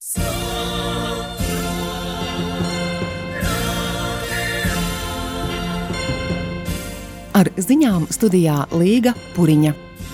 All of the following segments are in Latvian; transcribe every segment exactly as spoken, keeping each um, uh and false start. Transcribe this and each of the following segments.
Ar ziņām studijā Līga Puriņa.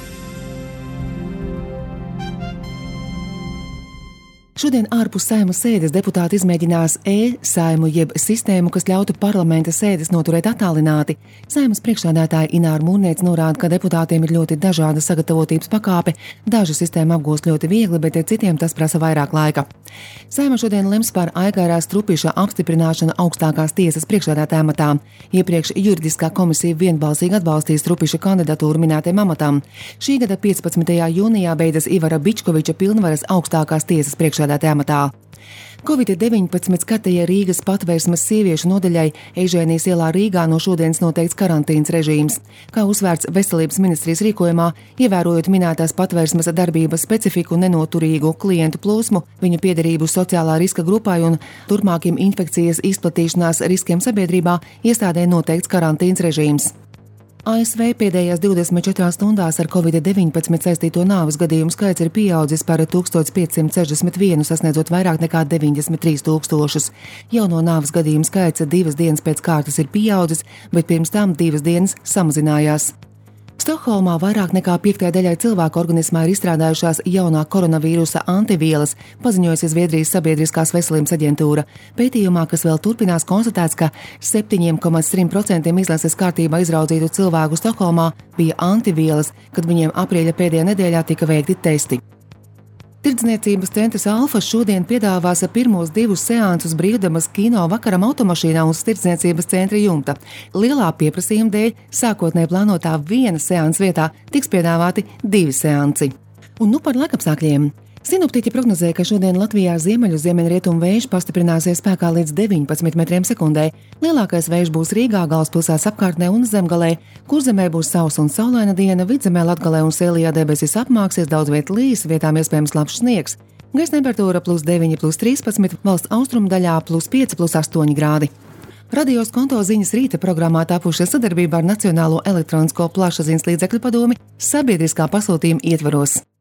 Šodien ārpus Saeimas sēdes deputāti izmēģinās e-Saimu jeb sistēmu, kas ļautu parlamenta sēdes noturēt attālināti. Saeimas priekšsēdētāja Ināra Mūrniece norāda, ka deputātiem ir ļoti dažāda sagatavotības pakāpe. Daži sistēmu apgūst ļoti viegli, bet citiem tas prasa vairāk laika. Saeima šodien lems par Aigara Strupiša apstiprināšanu augstākās tiesas priekšsēdētāja amatā. Iepriekš juridiskā komisija vienbalsīgi atbalstīja Strupiša kandidatūru minētajam amatam. Šī gada piecpadsmitajā jūnijā beidzas Ivara Bičkoviča pilnvaras augstākās tiesas priekšsēdētāja amatā. covid deviņpadsmit skartajai Rīgas Patvērsmes sieviešu nodaļai Eižēnijas ielā Rīgā no šodienas noteikts karantīnas režīms. Kā uzsvērts veselības ministrijas rīkojumā, ievērojot minētās patvērsmes darbības specifiku, nenoturīgu klientu plūsmu, viņu piederību sociālā riska grupai un turpmākiem infekcijas izplatīšanās riskiem sabiedrībā, iestādē noteikts karantīnas režīms. A S V pēdējās divdesmit četrās stundās ar covid deviņpadsmit saistīto nāves gadījumu skaits ir pieaudzis par tūkstoš piecsimt sešdesmit vienu, sasniedzot vairāk nekā deviņdesmit trīs tūkstošus. Jauno nāves gadījumu skaits divas dienas pēc kārtas ir pieaudzis, bet pirms tam divas dienas samazinājās. Stokholmā vairāk nekā piektajai daļai cilvēku organismā ir izstrādājušās jaunā koronavīrusa antivielas, paziņojusi Zviedrijas sabiedriskās veselības aģentūra. Pētījumā, kas vēl turpinās, konstatēts, ka septiņi komats trīs procenti izlases kārtībā izraudzītu cilvēku Stokholmā bija antivielas, kad viņiem aprīļa pēdējā nedēļā tika veikti testi. Tirdzniecības centrs Alfa šodien piedāvās pirmos divus seansus brīvdabas kino vakaram automašīnā uz tirdzniecības centra jumta. Lielā pieprasījuma dēļ sākotnēji plānotā viena seansa vietā tiks piedāvāti divi seansi. Un nu par laikapstākļiem. Sinoptiķi prognozē, ka šodien Latvijā ziemeļu ziemeļrietumu vējš pastiprināsies spēkā līdz deviņpadsmit metriem sekundē. Lielākais vējš būs Rīgā, galvaspilsētas apkārtnē un Zemgalē. Kurzemē būs sausa un saulaina diena, Vidzemē, Latgalē un Sēlijā debesis apmāksies, daudz viet līs, vietām iespējams labs sniegs. Gaisa temperatūra plus deviņi, plus trīspadsmit, valsts austrumu daļā plus pieci, plus astoņi grādi. Radio Skonto ziņas rīta programmā tapušas sadarbībā ar Nacionālo elektronisko plašsaziņas līdzekļu padomi sabiedriskā pasūtījuma ietvaros.